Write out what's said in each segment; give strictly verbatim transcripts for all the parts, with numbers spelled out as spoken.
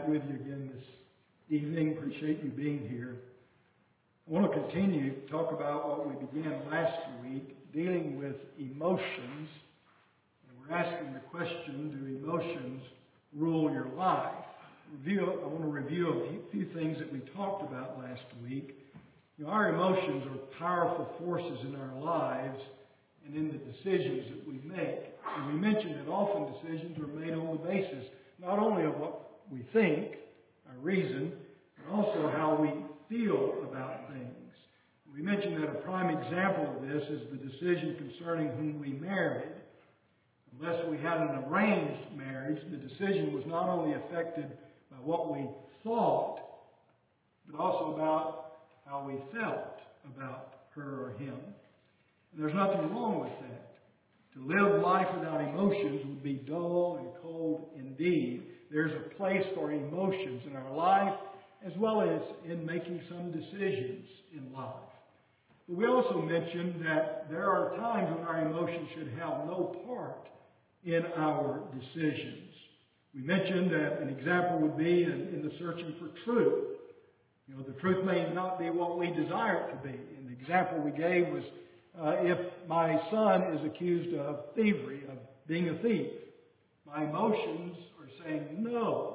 With you again this evening. Appreciate you being here. I want to continue to talk about what we began last week, dealing with emotions. And we're asking the question, do emotions rule your life? Review, I want to review a few things that we talked about last week. You know, our emotions are powerful forces in our lives and in the decisions that we make. And we mentioned that often decisions are made on the basis not only of what we think, our reason, but also how we feel about things. We mentioned that a prime example of this is the decision concerning whom we married. Unless we had an arranged marriage, the decision was not only affected by what we thought, but also about how we felt about her or him. And there's nothing wrong with that. To live life without emotions would be dull and cold indeed. There's a place for emotions in our life as well as in making some decisions in life. But we also mentioned that there are times when our emotions should have no part in our decisions. We mentioned that an example would be in, in the searching for truth. You know, the truth may not be what we desire it to be. And the example we gave was uh, if my son is accused of thievery, of being a thief, my emotions are saying no.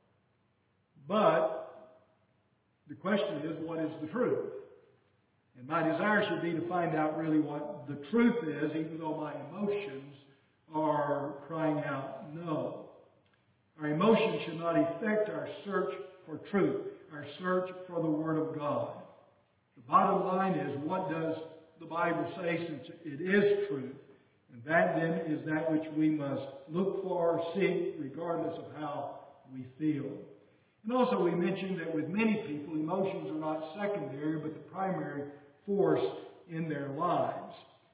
But the question is, what is the truth? And my desire should be to find out really what the truth is, even though my emotions are crying out no. Our emotions should not affect our search for truth, our search for the Word of God. The bottom line is, what does the Bible say, since it is truth? And that then is that which we must look for, seek, regardless of how we feel. And also we mentioned that with many people, emotions are not secondary, but the primary force in their lives.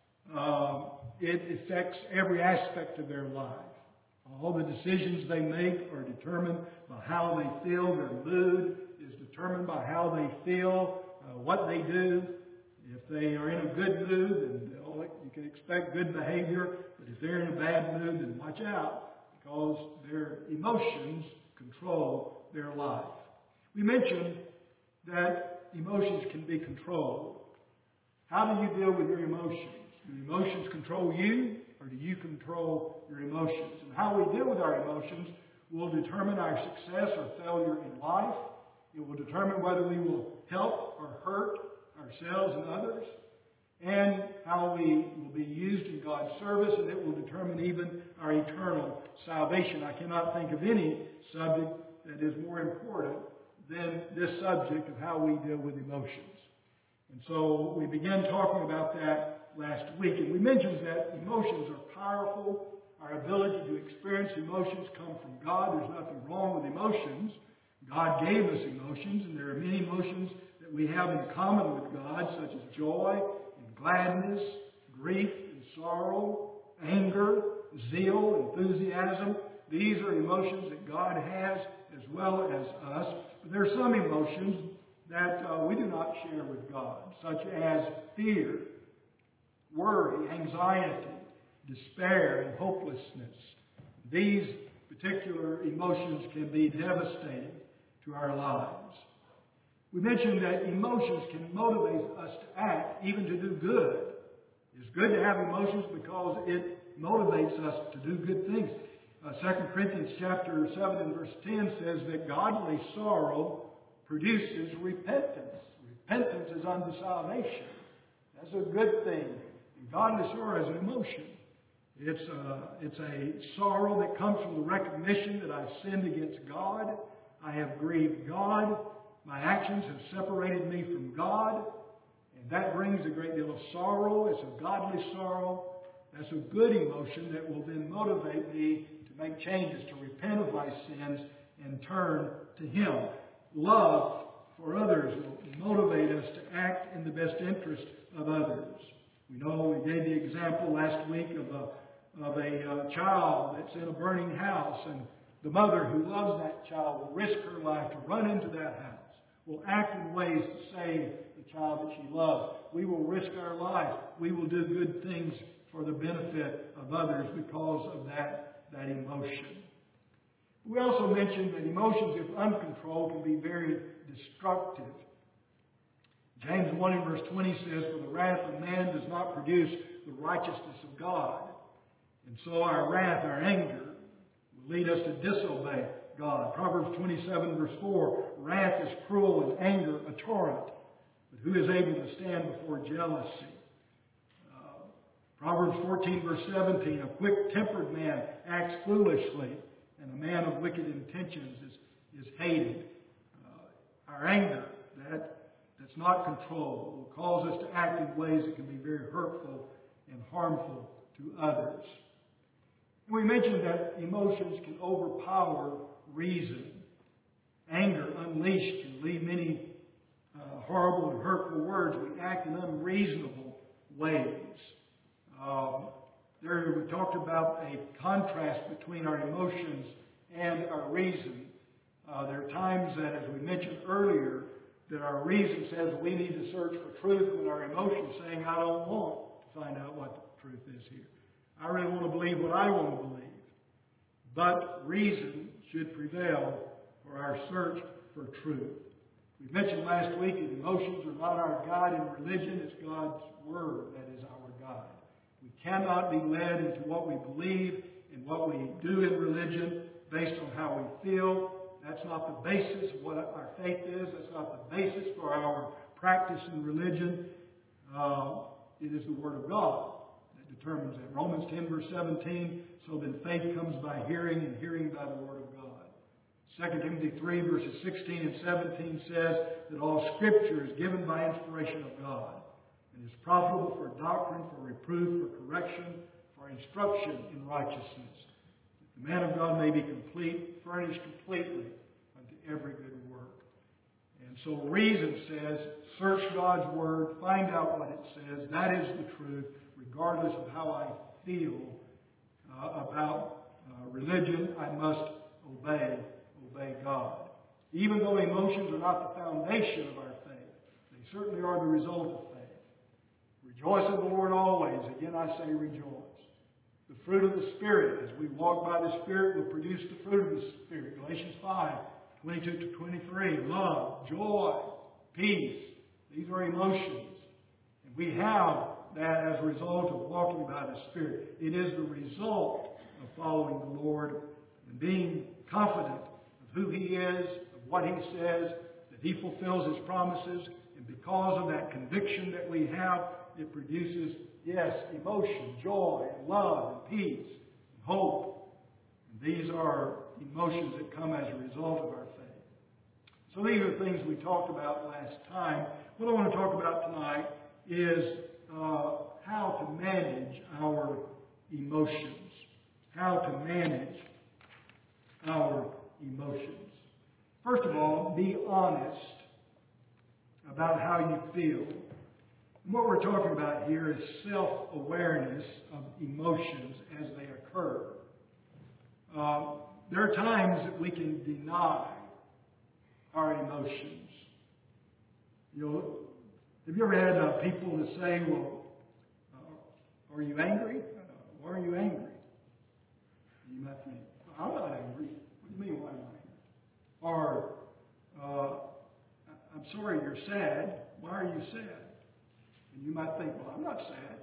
Uh, it affects every aspect of their life. All the decisions they make are determined by how they feel. Their mood is determined by how they feel, uh, what they do. If they are in a good mood, then you can expect good behavior. But if they're in a bad mood, then watch out, because their emotions control their life. We mentioned that emotions can be controlled. How do you deal with your emotions? Do emotions control you, or do you control your emotions? And how we deal with our emotions will determine our success or failure in life. It will determine whether we will help or hurt ourselves and others, and how we will be used in God's service, and it will determine even our eternal salvation. I cannot think of any subject that is more important than this subject of how we deal with emotions. And so we began talking about that last week, and we mentioned that emotions are powerful. Our ability to experience emotions come from God. There's nothing wrong with emotions. God gave us emotions, and there are many emotions that we have in common with God, such as joy and gladness, grief and sorrow, anger, zeal, enthusiasm. These are emotions that God has as well as us. But there are some emotions that uh, we do not share with God, such as fear, worry, anxiety, despair, and hopelessness. These particular emotions can be devastating to our lives. We mentioned that emotions can motivate us to act, even to do good. It's good to have emotions because it motivates us to do good things. Uh, Second Corinthians chapter seven and verse ten says that godly sorrow produces repentance. Repentance is unto salvation. That's a good thing. And godly sorrow is an emotion. It's a, it's a sorrow that comes from the recognition that I've sinned against God. I have grieved God. My actions have separated me from God. And that brings a great deal of sorrow. It's a godly sorrow. That's a good emotion that will then motivate me to make changes, to repent of my sins and turn to Him. Love for others will motivate us to act in the best interest of others. We know we gave the example last week of a, of a uh, child that's in a burning house, and the mother who loves that child will risk her life to run into that house, will act in ways to save the child that she loves. We will risk our life. We will do good things for the benefit of others because of that, that emotion. We also mentioned that emotions, if uncontrolled, can be very destructive. James one and verse twenty says, "For the wrath of man does not produce the righteousness of God." And so our wrath, our anger, will lead us to disobey God. Proverbs twenty-seven verse four, "Wrath is cruel and anger a torrent, but who is able to stand before jealousy?" Uh, Proverbs fourteen verse seventeen, "A quick-tempered man acts foolishly, and a man of wicked intentions is, is hated." Uh, our anger, that, that's not controlled, will cause us to act in ways that can be very hurtful and harmful to others. And we mentioned that emotions can overpower reason. Anger unleashed can lead many uh, horrible and hurtful words. We act in unreasonable ways. Um, there we talked about a contrast between our emotions and our reason. Uh, there are times that, as we mentioned earlier, that our reason says we need to search for truth, when our emotions saying, "I don't want to find out what the truth is here. I really want to believe what I want to believe." But reason should prevail for our search for truth. We mentioned last week that emotions are not our guide in religion. It's God's Word that is our guide. We cannot be led into what we believe and what we do in religion based on how we feel. That's not the basis of what our faith is. That's not the basis for our practice in religion. Uh, it is the Word of God that determines that. Romans ten verse seventeen, "So then faith comes by hearing, and hearing by the Word of God." Second Timothy three verses sixteen and seventeen says that all Scripture is given by inspiration of God and is profitable for doctrine, for reproof, for correction, for instruction in righteousness, that the man of God may be complete, furnished completely unto every good work. And so reason says, search God's Word, find out what it says. That is the truth, regardless of how I feel uh, about uh, religion. I must obey, obey God. Even though emotions are not the foundation of our faith, they certainly are the result of faith. Rejoice in the Lord always. Again, I say rejoice. The fruit of the Spirit, as we walk by the Spirit, will produce the fruit of the Spirit. Galatians five, twenty-two to twenty-three. Love, joy, peace. These are emotions. And we have that as a result of walking by the Spirit. It is the result of following the Lord and being confident of who He is, of what He says, that He fulfills His promises. And because of that conviction that we have, it produces, yes, emotion, joy, and love, and peace, and hope. And these are emotions that come as a result of our faith. So these are things we talked about last time. What I want to talk about tonight is uh, how to manage our emotions. How to manage our emotions. First of all, be honest about how you feel. And what we're talking about here is self-awareness of emotions as they occur. Uh, there are times that we can deny our emotions. You know, have you ever had uh, people that say, "Well, uh, are you angry? Uh, why are you angry?" And you might think, "I'm not angry." What do you mean, why am I angry? Or, uh, "I'm sorry you're sad. Why are you sad?" And you might think, "Well, I'm not sad."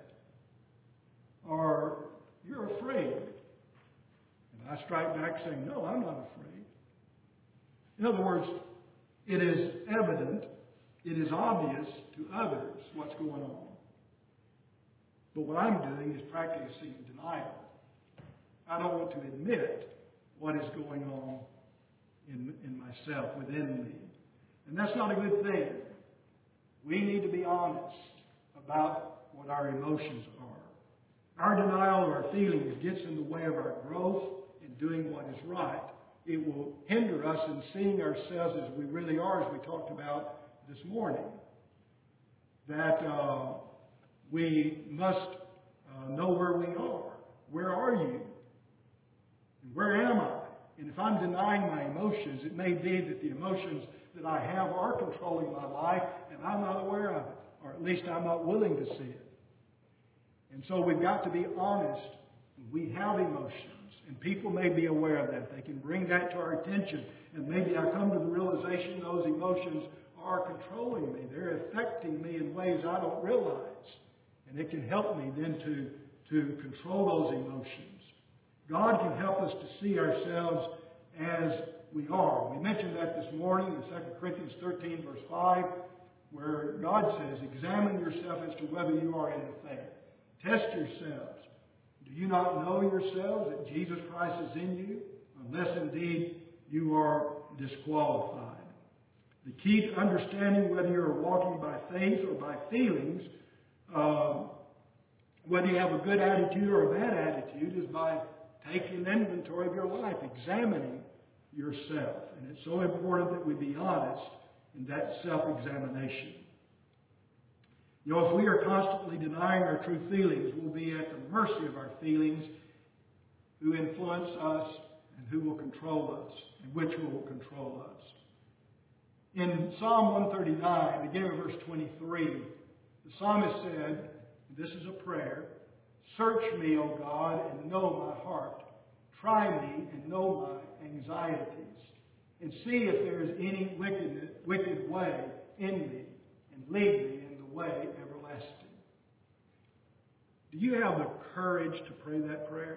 Or, "You're afraid." And I strike back saying, "No, I'm not afraid." In other words, it is evident, it is obvious to others what's going on. But what I'm doing is practicing denial. I don't want to admit what is going on in, in myself, within me. And that's not a good thing. We need to be honest about what our emotions are. Our denial of our feelings gets in the way of our growth in doing what is right. It will hinder us in seeing ourselves as we really are, as we talked about this morning. That uh, we must uh, know where we are. Where are you? And where am I? And if I'm denying my emotions, it may be that the emotions that I have are controlling my life, and I'm not aware of it. Or at least I'm not willing to see it. And so we've got to be honest. We have emotions, And people may be aware of that. They can bring that to our attention. And maybe I come to the realization those emotions are controlling me. They're affecting me in ways I don't realize. And it can help me then to, to control those emotions. God can help us to see ourselves as we are. We mentioned that this morning in Second Corinthians thirteen, verse five, where God says, examine yourself as to whether you are in the faith. Test yourselves. Do you not know yourselves that Jesus Christ is in you, unless indeed you are disqualified? The key to understanding whether you are walking by faith or by feelings, uh, whether you have a good attitude or a bad attitude, is by taking an inventory of your life, examining yourself. And it's so important that we be honest in that self-examination. You know, if we are constantly denying our true feelings, we'll be at the mercy of our feelings, who influence us and who will control us, and which will control us. In Psalm one thirty-nine, beginning of verse twenty-three, the psalmist said, this is a prayer, search me, O God, and know my heart. Try me and know my anxieties, and see if there is any wicked, wicked way in me, and lead me in the way everlasting. Do you have the courage to pray that prayer?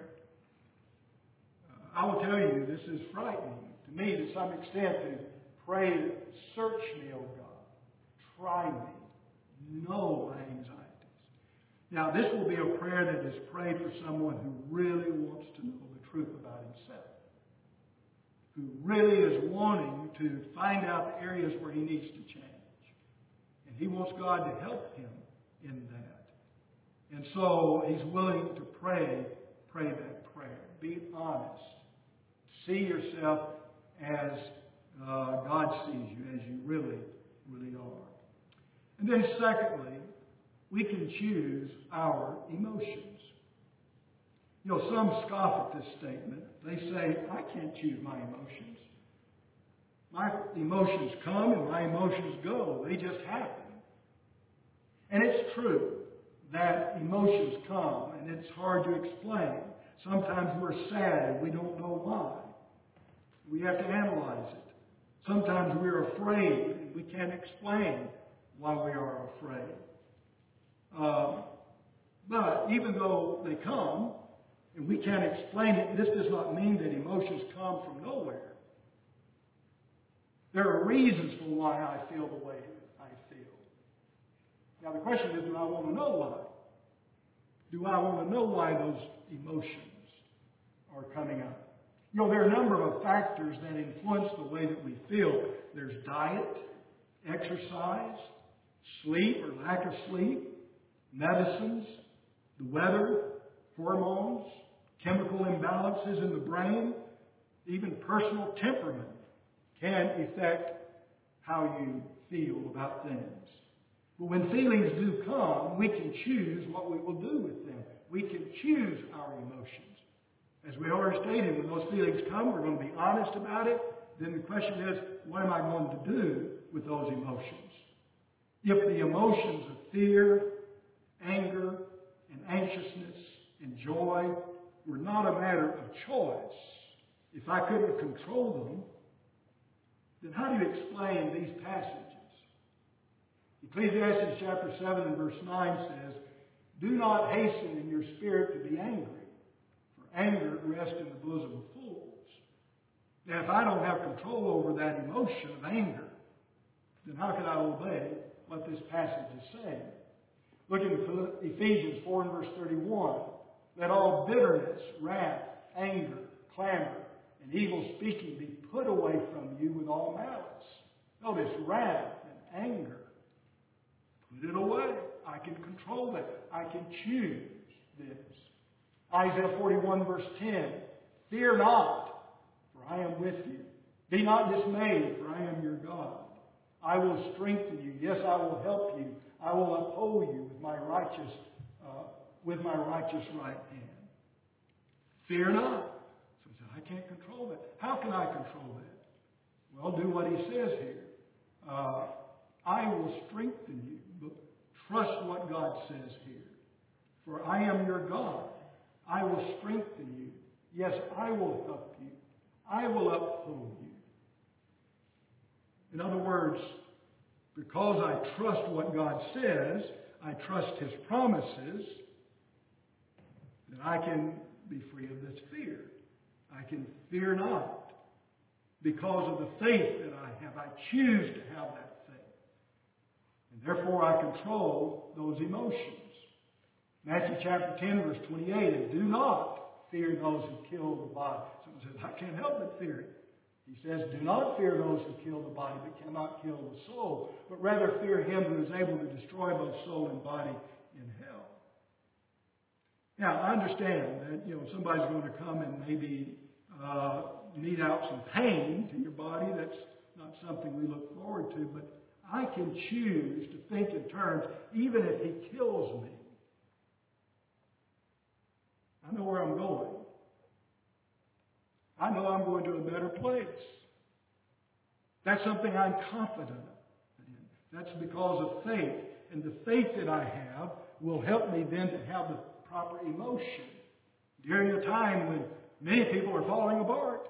Uh, I will tell you, this is frightening to me to some extent to pray, search me, O God. Try me. Know my anxieties. Now, this will be a prayer that is prayed for someone who really wants to know the truth about himself, who really is wanting to find out the areas where he needs to change. And he wants God to help him in that. And so he's willing to pray, pray that prayer. Be honest. See yourself as uh, God sees you, as you really, really are. And then secondly, we can choose our emotions. You know, some scoff at this statement. They say, I can't choose my emotions. My emotions come and my emotions go. They just happen. And it's true that emotions come and it's hard to explain. Sometimes we're sad and we don't know why. We have to analyze it. Sometimes we're afraid and we can't explain why we are afraid. Uh, but even though they come, and we can't explain it, this does not mean that emotions come from nowhere. There are reasons for why I feel the way I feel. Now the question is, do I want to know why? Do I want to know why those emotions are coming up? You know, there are a number of factors that influence the way that we feel. There's diet, exercise, sleep or lack of sleep, medicines, the weather, hormones, chemical imbalances in the brain, even personal temperament can affect how you feel about things. But when feelings do come, we can choose what we will do with them. We can choose our emotions. As we already stated, when those feelings come, we're going to be honest about it. Then the question is, what am I going to do with those emotions? If the emotions of fear, anger, and anxiousness, and joy were not a matter of choice, if I couldn't control them, then how do you explain these passages? Ecclesiastes chapter seven and verse nine says, do not hasten in your spirit to be angry, for anger rests in the bosom of fools. Now, if I don't have control over that emotion of anger, then how can I obey what this passage is saying? Look at Ephesians four and verse thirty-one. Let all bitterness, wrath, anger, clamor, and evil speaking be put away from you with all malice. Notice wrath and anger. Put it away. I can control that. I can choose this. Isaiah forty-one verse ten. Fear not, for I am with you. Be not dismayed, for I am your God. I will strengthen you. Yes, I will help you. I will uphold you with my righteous, uh, with my righteous right hand. Fear not. So he said, I can't control that. How can I control that? Well, do what he says here. Uh, I will strengthen you. But trust what God says here. For I am your God. I will strengthen you. Yes, I will help you. I will uphold you. In other words, because I trust what God says, I trust His promises, then I can be free of this fear. I can fear not. Because of the faith that I have, I choose to have that faith. And therefore I control those emotions. Matthew chapter ten, verse twenty-eight, and do not fear those who kill the body. Someone says, I can't help but fear it. He says, do not fear those who kill the body, but cannot kill the soul, but rather fear Him who is able to destroy both soul and body in hell. Now, I understand that, you know, somebody's going to come and maybe uh, mete out some pain to your body. That's not something we look forward to, but I can choose to think in terms, even if He kills me, I know where I'm going. I know I'm going to a better place. That's something I'm confident in. That's because of faith. And the faith that I have will help me then to have the proper emotion during a time when many people are falling apart.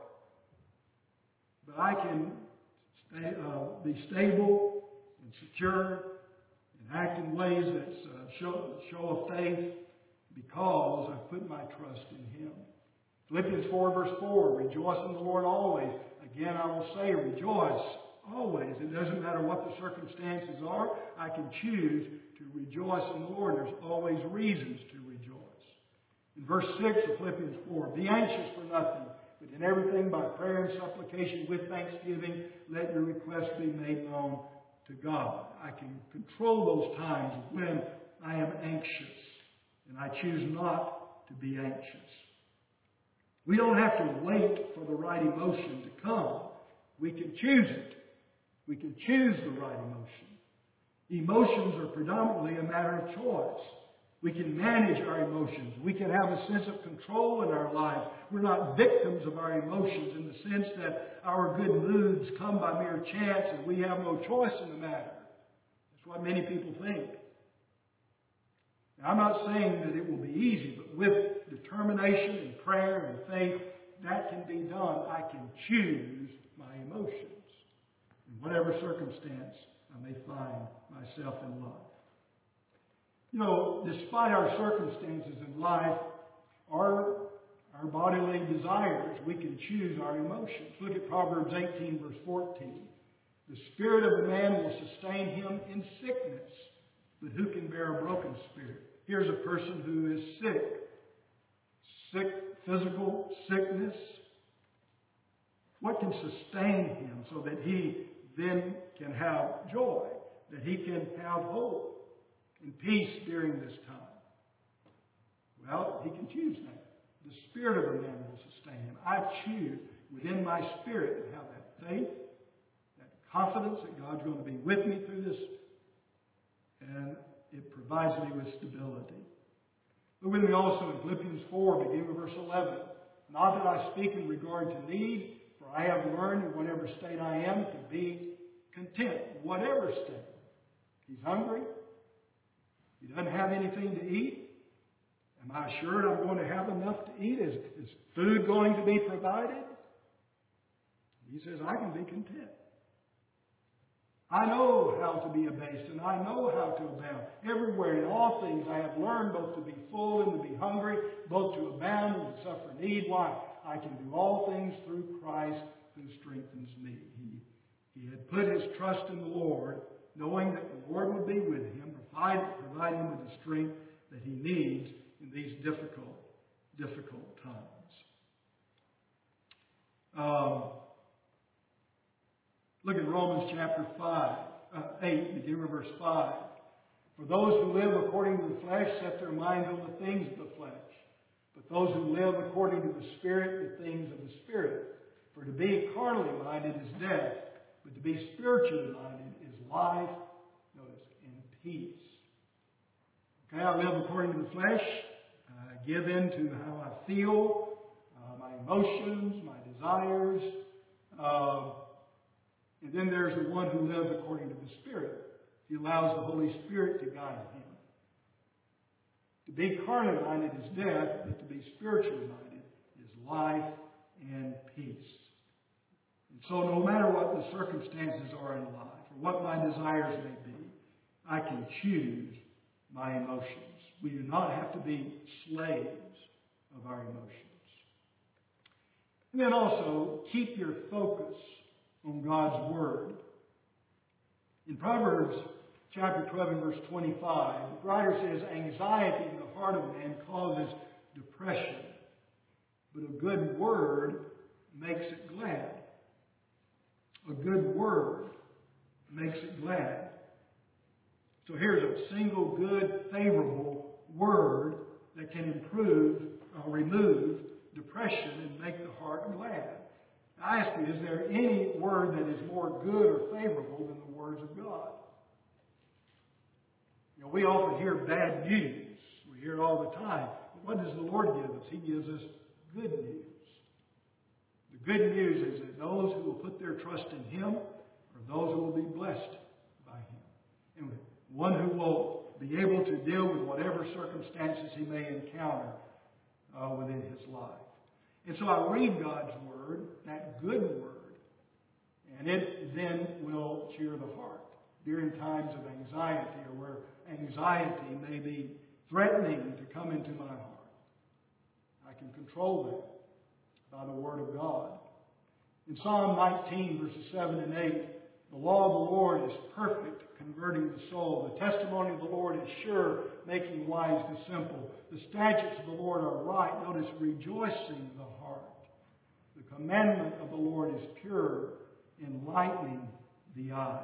But I can stay, uh, be stable and secure and act in ways that uh, show, show of faith because I put my trust in Him. Philippians four, verse four, rejoice in the Lord always. Again, I will say, rejoice always. It doesn't matter what the circumstances are. I can choose to rejoice in the Lord. There's always reasons to rejoice. In verse six of Philippians four, be anxious for nothing, but in everything by prayer and supplication with thanksgiving, let your requests be made known to God. I can control those times when I am anxious, and I choose not to be anxious. We don't have to wait for the right emotion to come. We can choose it. We can choose the right emotion. Emotions are predominantly a matter of choice. We can manage our emotions. We can have a sense of control in our lives. We're not victims of our emotions in the sense that our good moods come by mere chance and we have no choice in the matter. That's what many people think. Now, I'm not saying that it will be easy, but with determination and prayer and faith, that can be done. I can choose my emotions in whatever circumstance I may find myself in life. You know, despite our circumstances in life, our, our bodily desires, we can choose our emotions. Look at Proverbs eighteen, verse fourteen. The spirit of a man will sustain him in sickness, but who can bear a broken spirit? Here's a person who is sick. Sick, physical sickness. What can sustain him so that he then can have joy, that he can have hope and peace during this time? Well, he can choose that. The spirit of a man will sustain him. I choose within my spirit to have that faith, that confidence that God's going to be with me through this, and it provides me with stability. Look with me also in Philippians four, beginning with verse eleven. Not that I speak in regard to need, for I have learned in whatever state I am to be content, whatever state. He's hungry. He doesn't have anything to eat. Am I assured I'm going to have enough to eat? Is, is food going to be provided? He says, I can be content. I know how to be abased, and I know how to abound. Everywhere, in all things, I have learned both to be full and to be hungry, both to abound and to suffer need. Why? I can do all things through Christ who strengthens me. He, he had put his trust in the Lord, knowing that the Lord would be with him, provide, provide him with the strength that he needs in these difficult, difficult times. Um, Look at Romans chapter five, uh, eight, beginning with verse five. For those who live according to the flesh set their minds on the things of the flesh. But those who live according to the Spirit, the things of the Spirit. For to be carnally minded is death, but to be spiritually minded is life, notice, and peace. Okay, I live according to the flesh. I give in to how I feel, uh, my emotions, my desires. Uh, And then there's the one who lives according to the Spirit. He allows the Holy Spirit to guide him. To be carnally minded is death, but to be spiritually minded is life and peace. And so no matter what the circumstances are in life, or what my desires may be, I can choose my emotions. We do not have to be slaves of our emotions. And then also, keep your focus on God's Word. In Proverbs chapter twelve and verse twenty-five, the writer says, anxiety in the heart of man causes depression, but a good word makes it glad. A good word makes it glad. So here's a single good, favorable word that can improve, uh, remove depression and make the heart glad. I ask you, is there any word that is more good or favorable than the words of God? You know, we often hear bad news. We hear it all the time. But what does the Lord give us? He gives us good news. The good news is that those who will put their trust in Him are those who will be blessed by Him. And one who will be able to deal with whatever circumstances he may encounter uh, within his life. And so I read God's Word, that good Word, and it then will cheer the heart during times of anxiety or where anxiety may be threatening to come into my heart. I can control that by the Word of God. In Psalm nineteen, verses seven and eight, the law of the Lord is perfect, converting the soul. The testimony of the Lord is sure, making wise the simple. The statutes of the Lord are right. Notice, rejoicing the heart. The commandment of the Lord is pure, enlightening the eyes.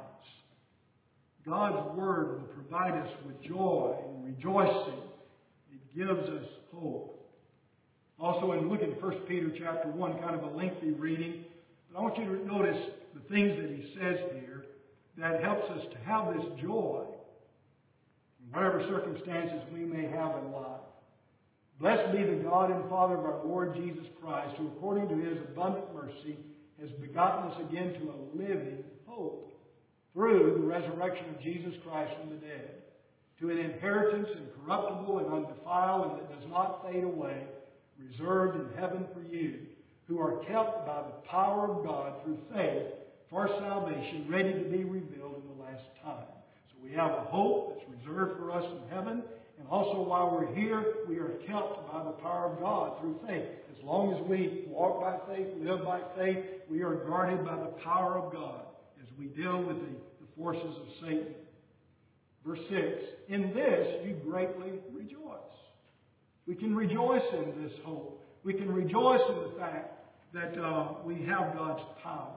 God's Word will provide us with joy and rejoicing. It gives us hope. Also, in looking at First Peter chapter one, kind of a lengthy reading, but I want you to notice the things that he says here that helps us to have this joy in whatever circumstances we may have in life. Blessed be the God and Father of our Lord Jesus Christ, who according to His abundant mercy has begotten us again to a living hope through the resurrection of Jesus Christ from the dead, to an inheritance incorruptible and undefiled and that does not fade away, reserved in heaven for you, who are kept by the power of God through faith for salvation, ready to be revealed in the last time. So we have a hope that's reserved for us in heaven, and also while we're here, we are kept by the power of God through faith. As long as we walk by faith, live by faith, we are guarded by the power of God as we deal with the, the forces of Satan. Verse six, in this you greatly rejoice. We can rejoice in this hope. We can rejoice in the fact that uh, we have God's power.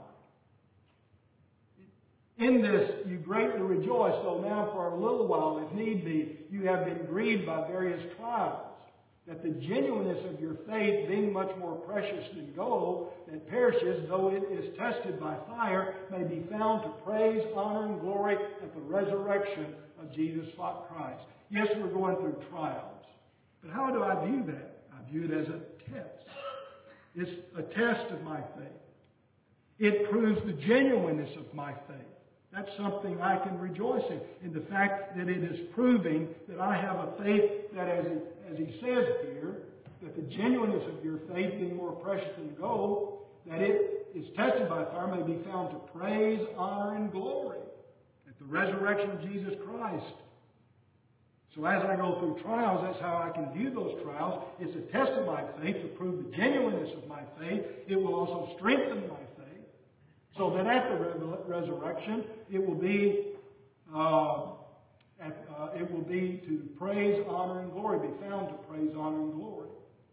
In this you greatly rejoice, though now for a little while, if need be, you have been grieved by various trials, that the genuineness of your faith, being much more precious than gold, that perishes, though it is tested by fire, may be found to praise, honor, and glory at the resurrection of Jesus Christ. Yes, we're going through trials. But how do I view that? I view it as a test. It's a test of my faith. It proves the genuineness of my faith. That's something I can rejoice in, in the fact that it is proving that I have a faith that, as he, as he says here, that the genuineness of your faith, being more precious than gold, that it is tested by fire, may be found to praise, honor, and glory at the resurrection of Jesus Christ. So as I go through trials, that's how I can view those trials. It's a test of my faith to prove the genuineness of my faith. It will also strengthen my faith, so that at the re- resurrection, it will be uh, at, uh, it will be to praise, honor, and glory. Be found to praise, honor, and glory.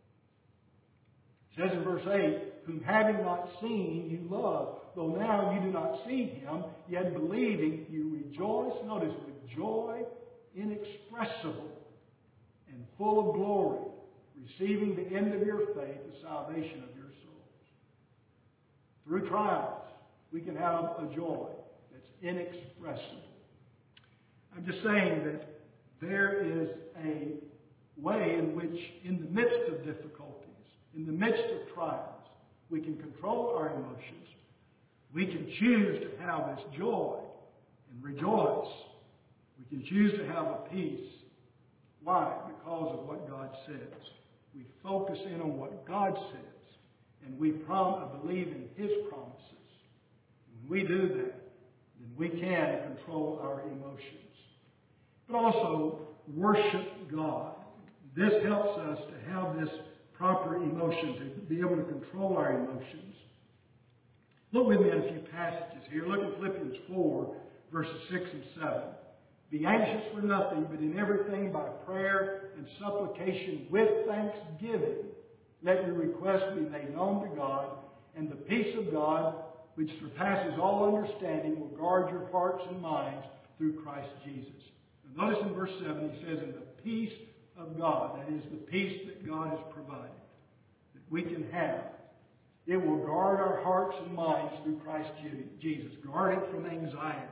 It says in verse eight, "Whom having not seen, you love, though now you do not see Him, yet believing you rejoice." Notice, with joy inexpressible and full of glory, receiving the end of your faith, the salvation of your souls. Through trials, we can have a joy that's inexpressible. I'm just saying that there is a way in which, in the midst of difficulties, in the midst of trials, we can control our emotions. We can choose to have this joy and rejoice. We can choose to have a peace. Why? Because of what God says. We focus in on what God says and we prom- believe in His promises. When we do that, then we can control our emotions. But also, worship God. This helps us to have this proper emotion, to be able to control our emotions. Look with me at a few passages here. Look at Philippians four, verses six and seven. Be anxious for nothing, but in everything by prayer and supplication with thanksgiving, let your requests be made known to God, and the peace of God, which surpasses all understanding, will guard your hearts and minds through Christ Jesus. Now notice in verse seven, he says, in the peace of God, that is the peace that God has provided, that we can have. It will guard our hearts and minds through Christ Jesus. Guard it from anxiety.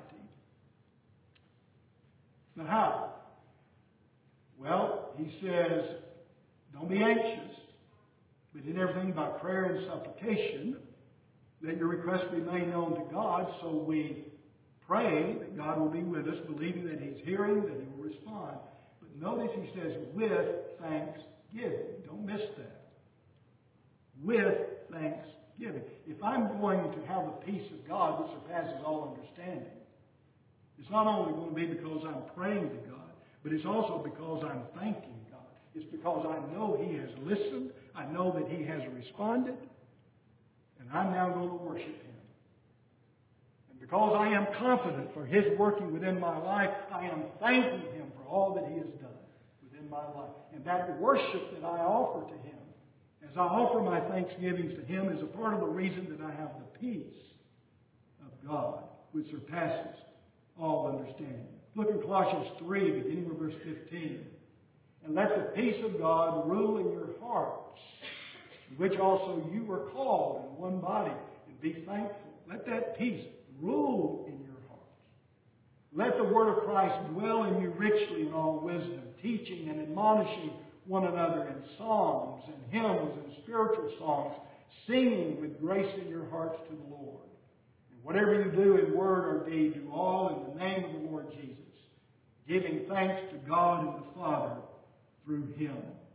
Now how? Well, he says, don't be anxious, but in everything by prayer and supplication, let your requests be made known to God. So we pray that God will be with us, believing that He's hearing, that He will respond. But notice he says, with thanksgiving. Don't miss that. With thanksgiving. If I'm going to have the peace of God that surpasses all understanding, it's not only going to be because I'm praying to God, but it's also because I'm thanking God. It's because I know He has listened. I know that He has responded. And I'm now going to worship Him. And because I am confident for His working within my life, I am thanking Him for all that He has done within my life. And that worship that I offer to Him, as I offer my thanksgivings to Him, is a part of the reason that I have the peace of God, which surpasses all understanding. Look in Colossians three, beginning with verse fifteen. And let the peace of God rule in your hearts, in which also you were called in one body, and be thankful. Let that peace rule in your hearts. Let the word of Christ dwell in you richly in all wisdom, teaching and admonishing one another in psalms and hymns and spiritual songs, singing with grace in your hearts to the Lord. And whatever you do in word or deed, do all in the name of the Lord Jesus, giving thanks to God and the Father through Him.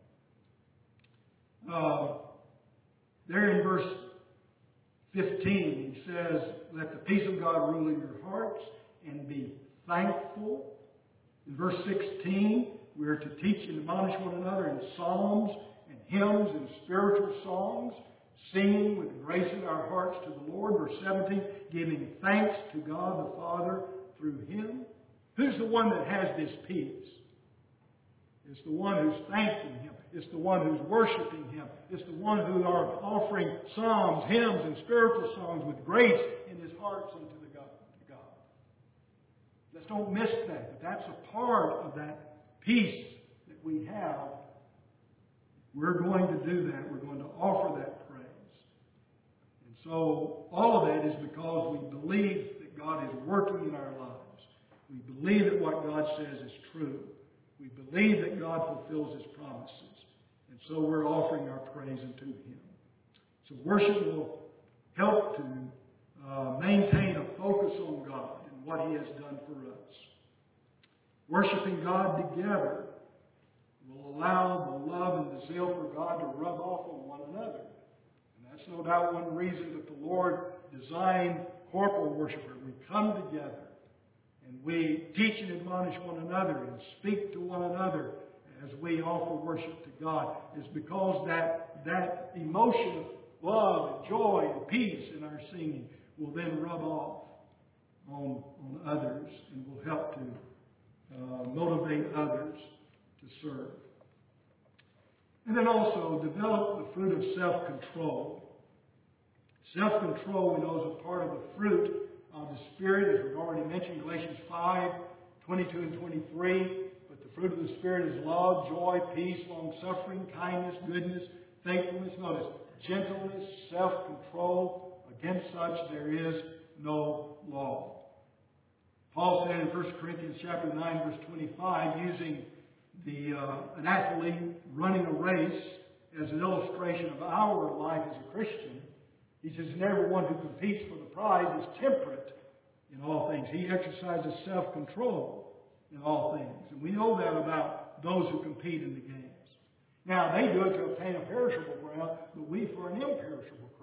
Uh, there in verse fifteen, he says, let the peace of God rule in your hearts and be thankful. In verse sixteen, we are to teach and admonish one another in psalms and hymns and spiritual songs, singing with grace in our hearts to the Lord. Verse seventeen, giving thanks to God the Father through Him. Who's the one that has this peace? It's the one who's thanking Him. It's the one who's worshiping Him. It's the one who are offering psalms, hymns, and spiritual songs with grace in his hearts unto the God. To God. Let's don't miss that. But that's a part of that peace that we have. We're going to do that. We're going to offer that praise. And so all of that is because we believe that God is working in our lives. We believe that what God says is true. We believe that God fulfills His promises. And so we're offering our praise unto Him. So worship will help to uh, maintain a focus on God and what He has done for us. Worshiping God together will allow the love and the zeal for God to rub off on one another. And that's no doubt one reason that the Lord designed corporal worship. We come together and we teach and admonish one another and speak to one another as we offer worship to God, is because that, that emotion of love and joy and peace in our singing will then rub off on, on others and will help to uh, motivate others to serve. And then also develop the fruit of self-control. Self-control, we know, is a part of the fruit of the Spirit, as we've already mentioned, Galatians five, twenty-two and twenty-three. But the fruit of the Spirit is love, joy, peace, long-suffering, kindness, goodness, faithfulness. Notice, gentleness, self-control. Against such there is no law. Paul said in First Corinthians chapter nine, verse twenty-five, using the uh, an athlete running a race as an illustration of our life as a Christian, he says, and everyone who competes for the prize is temperate in all things. He exercises self-control in all things. And we know that about those who compete in the games. Now, they do it to obtain a perishable crown, but we for an imperishable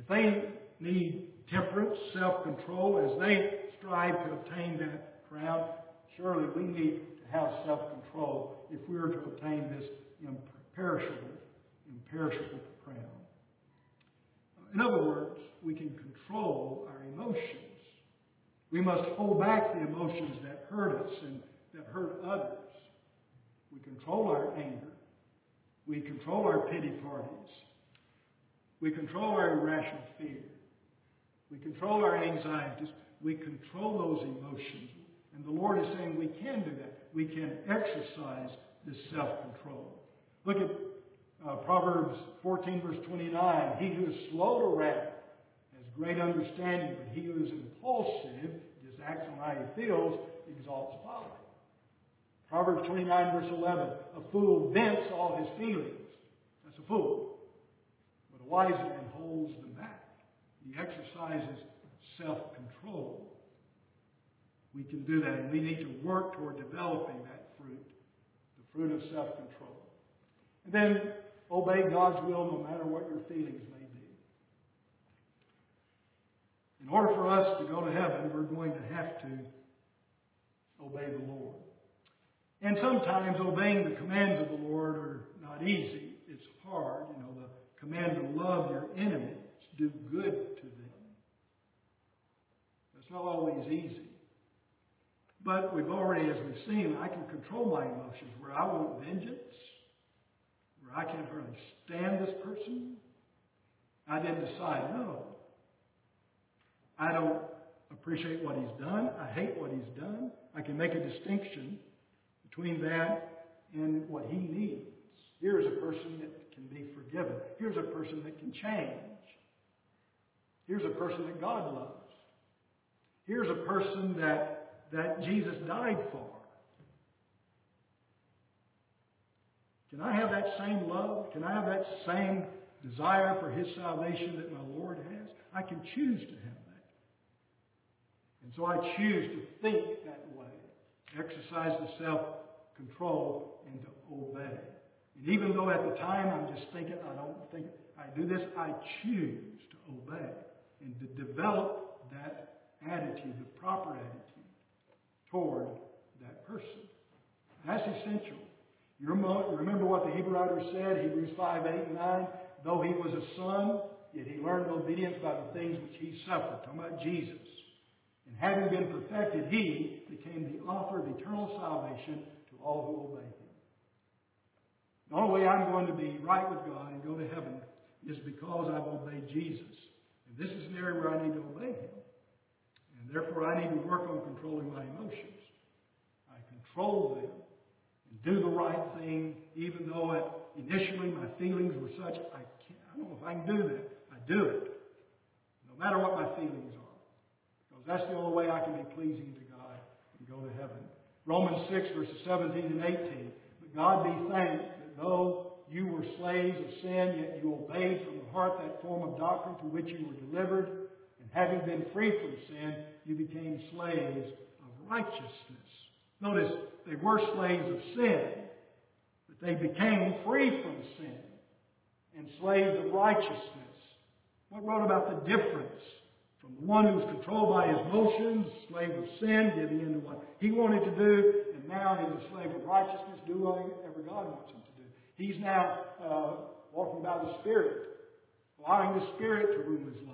they need temperance, self-control, as they strive to obtain that crown, surely we need to have self-control if we are to obtain this imperishable, imperishable crown. In other words, we can control our emotions. We must hold back the emotions that hurt us and that hurt others. We control our anger. We control our pity parties. We control our irrational fear. We control our anxieties. We control those emotions. And the Lord is saying we can do that. We can exercise this self-control. Look at uh, Proverbs fourteen, verse twenty-nine. He who is slow to wrath has great understanding, but he who is impulsive, just acts on how he feels, exalts folly. Proverbs twenty-nine, verse eleven. A fool vents all his feelings. That's a fool. But a wise man holds them back. He exercises self-control. We can do that, and we need to work toward developing that fruit, the fruit of self-control. And then obey God's will no matter what your feelings may be. In order for us to go to heaven, we're going to have to obey the Lord. And sometimes obeying the commands of the Lord are not easy. It's hard. You know, the command to love your enemies, do good to them. That's not always easy. But we've already, as we've seen, I can control my emotions where I want vengeance, where I can't hardly stand this person. I then decide, no, I don't appreciate what he's done. I hate what he's done. I can make a distinction between that and what he needs. Here's a person that can be forgiven. Here's a person that can change. Here's a person that God loves. Here's a person that that Jesus died for. Can I have that same love? Can I have that same desire for his salvation that my Lord has? I can choose to have that. And so I choose to think that way, exercise the self-control, and to obey. And even though at the time I'm just thinking, I don't think I do this, I choose to obey and to develop that attitude, the proper attitude toward that person. That's essential. You remember what the Hebrew writer said, Hebrews five, eight, and nine? Though he was a son, yet he learned obedience by the things which he suffered. Talking about Jesus. And having been perfected, he became the author of eternal salvation to all who obey him. The only way I'm going to be right with God and go to heaven is because I've obeyed Jesus. And this is an area where I need to obey him. And therefore, I need to work on controlling my emotions. I control them and do the right thing, even though it, initially my feelings were such, I can't, I don't know if I can do that. I do it, no matter what my feelings are. Because that's the only way I can be pleasing to God and go to heaven. Romans six, verses seventeen and eighteen. But God be thanked that though you were slaves of sin, yet you obeyed from the heart that form of doctrine to which you were delivered. Having been free from sin, you became slaves of righteousness. Notice, they were slaves of sin, but they became free from sin and slaves of righteousness. What brought about the difference from the one who was controlled by his emotions, slave of sin, giving in to what he wanted to do, and now he's a slave of righteousness, doing whatever God wants him to do. He's now uh, walking by the Spirit, allowing the Spirit to rule his life.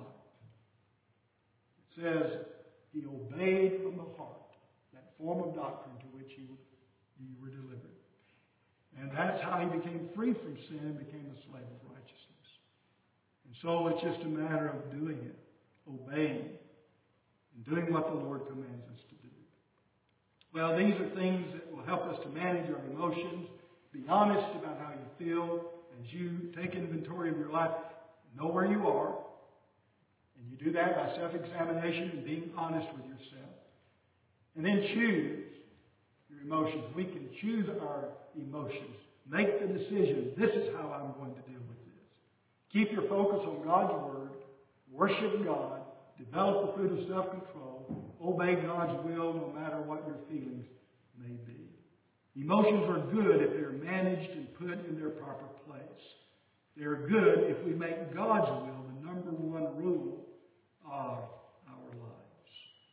Says he obeyed from the heart that form of doctrine to which he, you were delivered. And that's how he became free from sin and became a slave of righteousness. And so it's just a matter of doing it, obeying, and doing what the Lord commands us to do. Well, these are things that will help us to manage our emotions, be honest about how you feel as you take inventory of your life, know where you are. And you do that by self-examination and being honest with yourself. And then choose your emotions. We can choose our emotions. Make the decision. This is how I'm going to deal with this. Keep your focus on God's Word. Worship God. Develop the fruit of self-control. Obey God's will no matter what your feelings may be. Emotions are good if they're managed and put in their proper place. They're good if we make God's will the number one rule of our lives.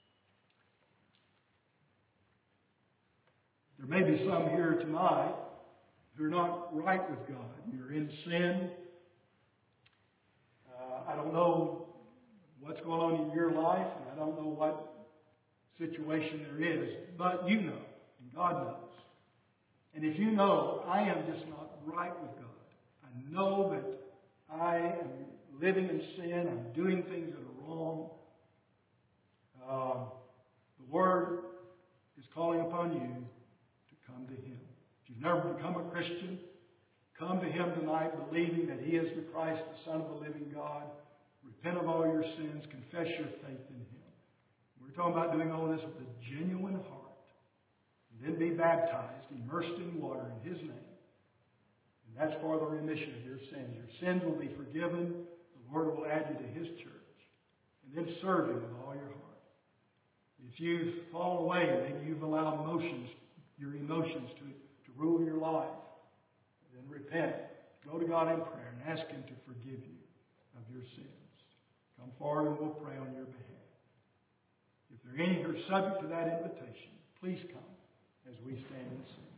There may be some here tonight who are not right with God. You're in sin. Uh, I don't know what's going on in your life, and I don't know what situation there is, but you know, and God knows. And if you know, I am just not right with God, I know that I am living in sin, I'm doing things that are wrong, um, the Word is calling upon you to come to Him. If you've never become a Christian, come to Him tonight believing that He is the Christ, the Son of the living God. Repent of all your sins, confess your faith in Him. We're talking about doing all this with a genuine heart. And then be baptized, immersed in water in His name. And that's for the remission of your sins. Your sins will be forgiven. The Lord will add you to His church. And then serve Him with all your heart. If you've fallen away and maybe you've allowed emotions, your emotions to, to rule your life, then repent. Go to God in prayer and ask Him to forgive you of your sins. Come forward and we'll pray on your behalf. If there are any who are subject to that invitation, please come as we stand and sing.